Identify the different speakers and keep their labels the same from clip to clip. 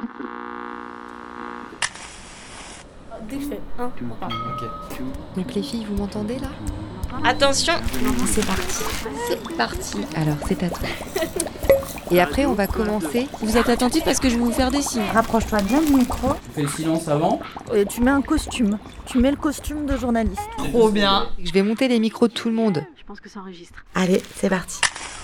Speaker 1: Dès que je fais 1, on part.
Speaker 2: Ok.
Speaker 3: Donc les filles, vous m'entendez là ?
Speaker 1: Attention.
Speaker 3: C'est parti. C'est parti. Alors, c'est à toi. Et après, on va commencer.
Speaker 1: Vous êtes attentifs parce que je vais vous faire des signes.
Speaker 4: Rapproche-toi bien du micro.
Speaker 2: Tu fais le silence avant.
Speaker 4: Et tu mets un costume. Tu mets le costume de journaliste.
Speaker 1: Trop bien.
Speaker 3: Je vais monter les micros de tout le monde.
Speaker 1: Je pense que ça enregistre.
Speaker 4: Allez, c'est parti.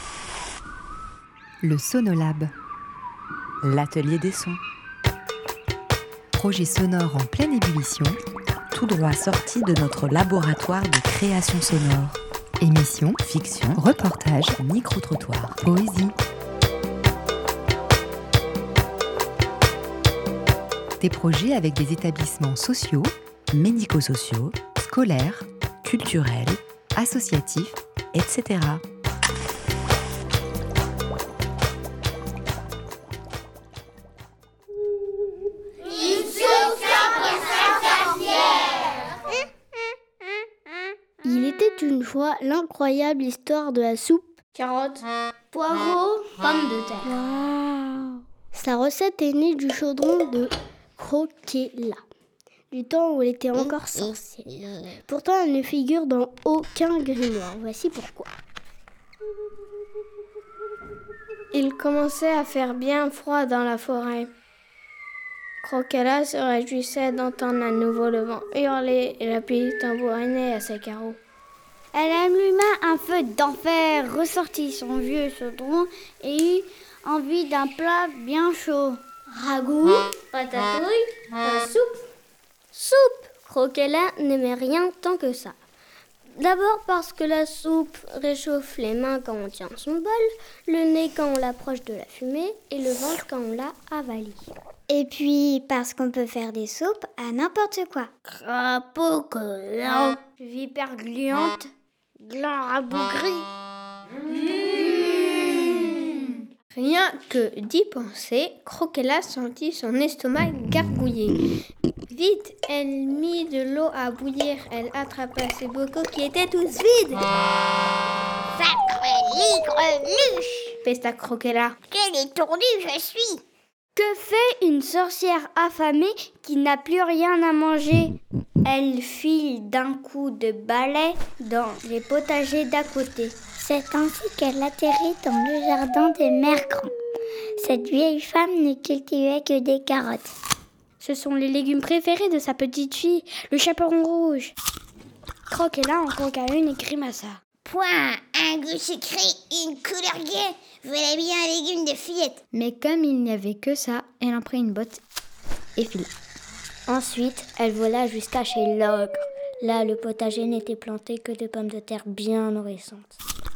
Speaker 3: Le Sonolab. L'atelier des sons. Projet sonore en pleine ébullition.
Speaker 4: Tout droit sorti de notre laboratoire de création sonore.
Speaker 3: Émission,
Speaker 4: Fiction,
Speaker 3: reportage,
Speaker 4: micro-trottoir.
Speaker 3: poésie. Des projets avec des établissements sociaux,
Speaker 4: Médico-sociaux,
Speaker 3: scolaires,
Speaker 4: culturels,
Speaker 3: associatifs.
Speaker 4: etc.
Speaker 5: Il était une fois l'incroyable histoire de la soupe. Carottes, poireaux, pommes de terre. Wow. Sa recette est née du chaudron de Croquella, du temps où elle était encore sorcière. Pourtant, elle ne figure dans aucun grimoire. Voici pourquoi. Il commençait à faire bien froid dans la forêt. Croquella se réjouissait d'entendre à nouveau le vent hurler et la pluie tambouriner à ses carreaux. Elle alluma un feu d'enfer, ressortit son vieux chaudron et eut envie d'un plat bien chaud. Ragoût, ratatouille, soupe. Soupe! Croquella n'aimait rien tant que ça. D'abord parce que la soupe réchauffe les mains quand on tient son bol, le nez quand on l'approche de la fumée et le ventre quand on la avalise. Et puis parce qu'on peut faire des soupes à n'importe quoi. Crapaud collant, vipère gluante, gland rabougri. Rien que d'y penser, Croquella sentit son estomac gargouiller. Vite, elle mit de l'eau à bouillir. Elle attrapa ses bocaux qui étaient tous vides. Sacreligreluche, pesta Croquella. Quelle étourdue je suis! Que fait une sorcière affamée qui n'a plus rien à manger? Elle file d'un coup de balai dans les potagers d'à côté. C'est ainsi qu'elle atterrit dans le jardin des Mercrans. Cette vieille femme ne cultivait que des carottes. Ce sont les légumes préférés de sa petite fille, le chaperon rouge. Croquella en croqua une et grimaça. Point, un goût sucré, une couleur gaie. Voilà bien un légume de fillette. Mais comme il n'y avait que ça, elle en prit une botte et fila. Ensuite, elle vola jusqu'à chez l'ogre. Là, le potager n'était planté que de pommes de terre bien nourrissantes.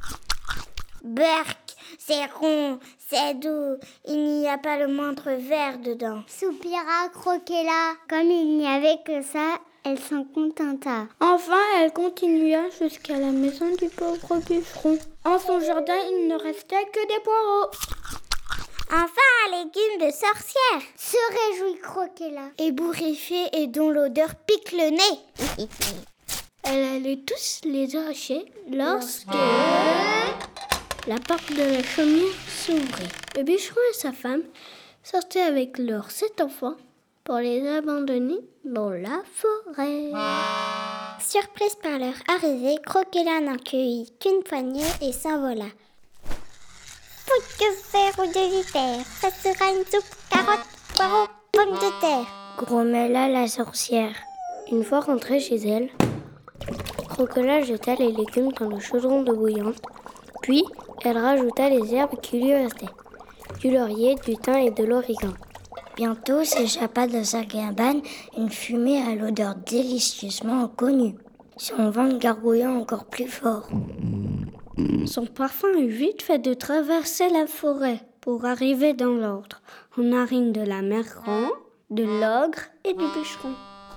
Speaker 5: Berk, c'est rond, c'est doux, il n'y a pas le moindre verre dedans. Soupira Croquella. Comme il n'y avait que ça, elle s'en contenta. Enfin, elle continua jusqu'à la maison du pauvre bûcheron. En son jardin, il ne restait que des poireaux. Enfin, un légume de sorcière, se réjouit Croquella, ébouriffée et dont l'odeur pique le nez. Elle allait tous les arracher lorsque la porte de la chaumière s'ouvrit. Le bûcheron et sa femme sortaient avec leurs 7 enfants pour les abandonner dans la forêt. Surprise par leur arrivée, Croquella n'en cueillit qu'une poignée et s'envola. Faute de fer ou de vipère, ça sera une soupe carottes, poireaux, pommes de terre, grommela la sorcière. Une fois rentrée chez elle, Croquella jeta les légumes dans le chaudron d'eau bouillante, puis elle rajouta les herbes qui lui restaient, du laurier, du thym et de l'origan. Bientôt s'échappa de sa cabane une fumée à l'odeur délicieusement inconnue, son ventre gargouillant encore plus fort. Son parfum eut vite fait de traverser la forêt pour arriver dans l'ordre, aux narines de la Mercran, de l'ogre et du bûcheron.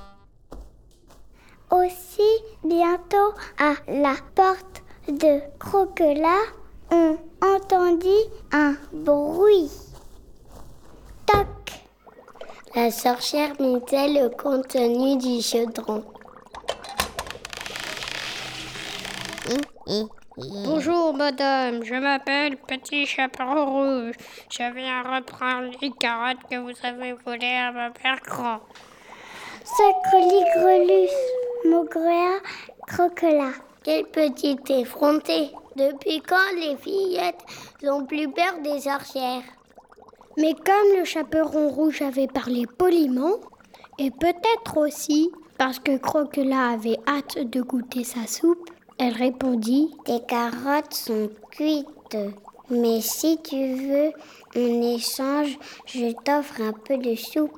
Speaker 5: Aussi, bientôt, à la porte de Croquella, on entendit un bruit. Toc! La sorcière mettait le contenu du chaudron.
Speaker 2: Bonjour madame, je m'appelle Petit Chaperon Rouge. Je viens reprendre les carottes que vous avez volées à ma père grand.
Speaker 5: Sacreligrelus, Maugréa, Croquelas.
Speaker 6: Quelle petite effrontée! Depuis quand les fillettes n'ont plus peur des sorcières?
Speaker 2: Mais comme le Chaperon Rouge avait parlé poliment, et peut-être aussi parce que Croquelas avait hâte de goûter sa soupe, elle répondit:
Speaker 6: Tes carottes sont cuites, mais si tu veux, en échange, je t'offre un peu de soupe.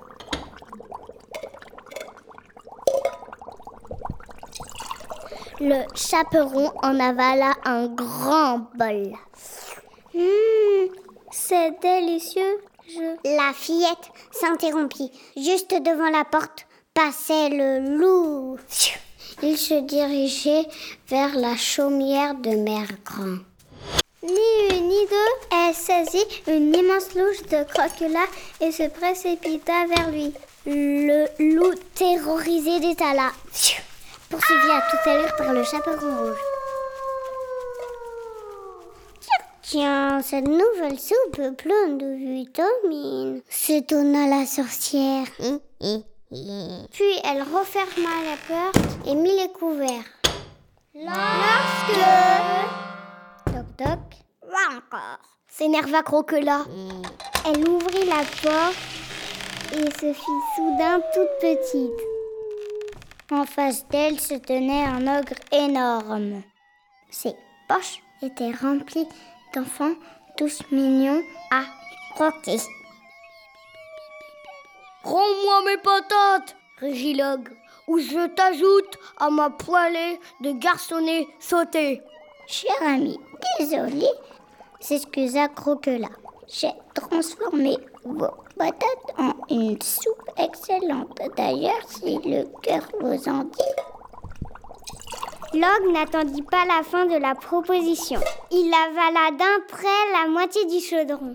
Speaker 6: Le chaperon en avala un grand bol. C'est délicieux. La fillette s'interrompit. Juste devant la porte passait le loup. Il se dirigeait vers la chaumière de Mère Grand.
Speaker 5: Ni une ni deux, elle saisit une immense louche de Croquelas et se précipita vers lui.
Speaker 6: Le loup terrorisé détala, poursuivi à toute allure par le chaperon rouge. Tiens, cette nouvelle soupe pleine de vitamines, s'étonna la sorcière.
Speaker 5: Puis elle referma la porte
Speaker 6: Et mit les couverts.
Speaker 5: lorsque...
Speaker 6: Toc toc. Là encore. S'énerva Croquelas.
Speaker 5: Elle ouvrit la porte et se fit soudain toute petite. En face d'elle se tenait un ogre énorme. Ses poches étaient remplies d'enfants tous mignons à croquer.
Speaker 2: Rends-moi mes patates, rugit l'ogre, ou je t'ajoute à ma poêlée de garçonnets sautés.
Speaker 5: Cher ami, désolé, s'excusa Croquelas. J'ai transformé vos patates en une soupe excellente. D'ailleurs, si le cœur vous en dit. L'ogre n'attendit pas la fin de la proposition. Il avala d'un trait la moitié du chaudron.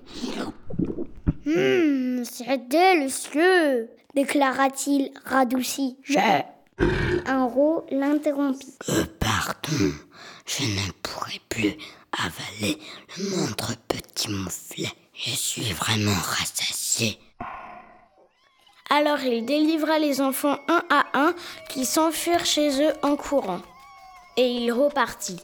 Speaker 2: C'est délicieux, déclara-t-il radouci.
Speaker 5: Un rot l'interrompit.
Speaker 7: Pardon, je ne pourrai plus avaler le moindre petit mouflet. Je suis vraiment rassasié.
Speaker 2: Alors il délivra les enfants un à un qui s'enfuirent chez eux en courant. Et il repartit.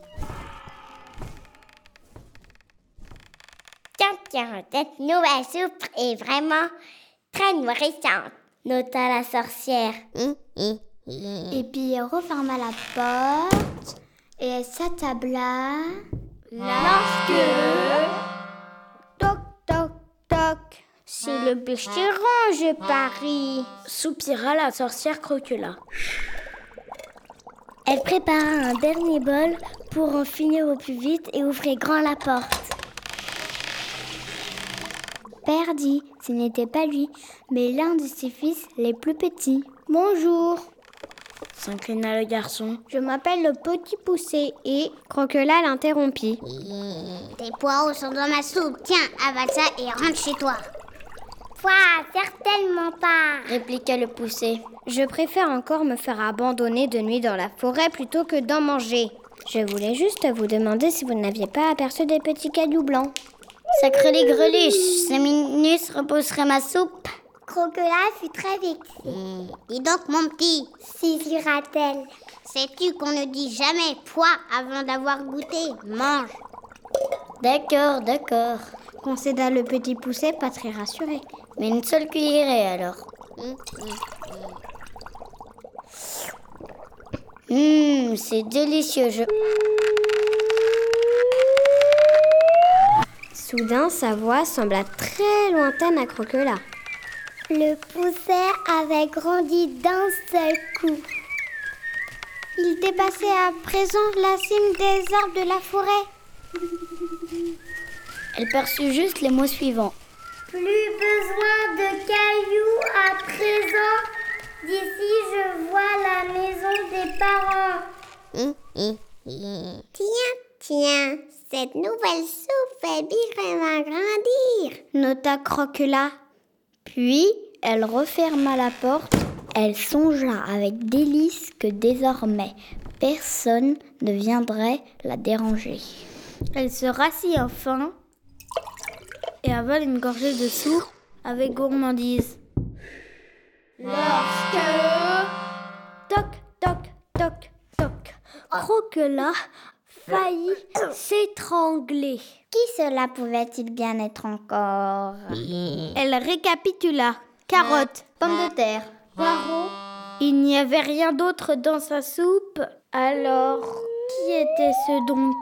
Speaker 6: Tiens, cette nouvelle soupe est vraiment très nourrissante, nota la sorcière.
Speaker 5: Et puis elle referma la porte et elle s'attabla. Lorsque... Toc, toc, toc. C'est le bûcheron, je parie.
Speaker 2: Soupira la sorcière Croquelas.
Speaker 5: Elle prépara un dernier bol pour en finir au plus vite et ouvrit grand la porte. Père dit, ce n'était pas lui, mais l'un de ses fils les plus petits. Bonjour,
Speaker 2: S'inclina le garçon.
Speaker 5: je m'appelle le Petit Poussé et Croquelas l'interrompit.
Speaker 6: Tes poireaux sont dans ma soupe. Tiens, avale ça et rentre chez toi. Quoi, certainement pas,
Speaker 5: Répliqua le Poussé. Je préfère encore me faire abandonner de nuit dans la forêt plutôt que d'en manger. Je voulais juste vous demander si vous n'aviez pas aperçu des petits cailloux blancs.
Speaker 6: Sacré greluches, 5 minutes reposerait ma soupe.
Speaker 5: Croquelas fut très vexé.
Speaker 6: Dis donc, mon petit,
Speaker 5: Susurra-t-elle.
Speaker 6: sais-tu qu'on ne dit jamais foi avant d'avoir goûté? Mange.
Speaker 5: D'accord, concéda le Petit Poussé, pas très rassuré. Mais une seule cuillerée alors. C'est délicieux, Soudain, sa voix sembla très lointaine à Croquelas. Le Poussé avait grandi d'un seul coup. Il dépassait à présent la cime des arbres de la forêt. Elle perçut juste les mots suivants. Plus besoin de cailloux à présent. D'ici, je vois la maison des parents.
Speaker 6: Tiens, cette nouvelle soupe fait bien grandir.
Speaker 5: Nota Croquelas. Puis, elle referma la porte. Elle songea avec délice que désormais,
Speaker 6: personne ne viendrait la déranger.
Speaker 5: Elle se rassit enfin et avale une gorgée de soupe avec gourmandise. Lorsque... Toc, toc, toc, toc. Croquelas faillit s'étrangler.
Speaker 6: Qui cela pouvait-il bien être encore?
Speaker 5: Elle récapitula. Carottes, pommes de terre, poireaux. Il n'y avait rien d'autre dans sa soupe. Alors, qui était-ce donc?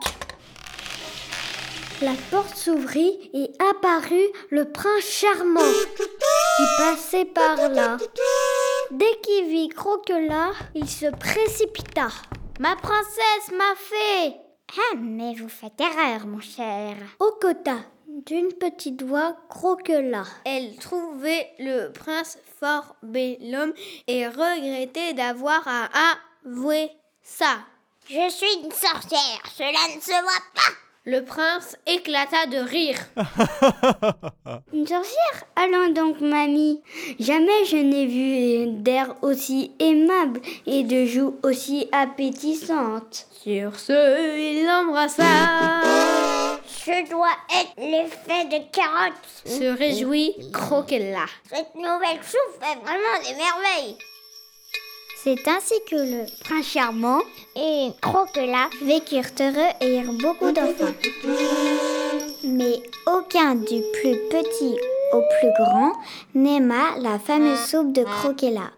Speaker 5: La porte s'ouvrit et apparut le prince charmant qui passait par là. Dès qu'il vit Croquelas, il se précipita. Ma princesse, ma fée!
Speaker 6: Ah, mais vous faites erreur, mon cher.
Speaker 5: Au quota d'une petite voix Croquelas. Elle trouvait le prince fort bel homme et regrettait d'avoir à avouer ça.
Speaker 6: Je suis une sorcière, cela ne se voit pas.
Speaker 5: Le prince éclata de rire. Une sorcière? Allons donc, mamie. Jamais je n'ai vu d'air aussi aimable et de joues aussi appétissantes. Sur ce, il l'embrassa.
Speaker 6: Je dois être l'effet de carotte.
Speaker 5: Se réjouit Croquelas.
Speaker 6: Cette nouvelle soupe fait vraiment des merveilles. C'est ainsi que le prince charmant et Croquelas vécurent heureux et eurent beaucoup d'enfants. Mais aucun du plus petit au plus grand n'aima la fameuse soupe de Croquelas.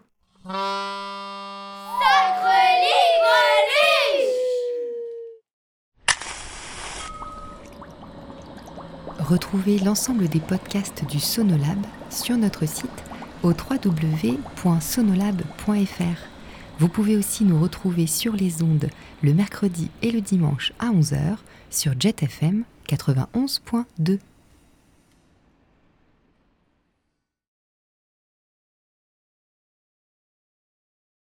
Speaker 3: Retrouvez l'ensemble des podcasts du Sonolab sur notre site au www.sonolab.fr. Vous pouvez aussi nous retrouver sur les ondes le mercredi et le dimanche à 11h sur Jet FM 91.2.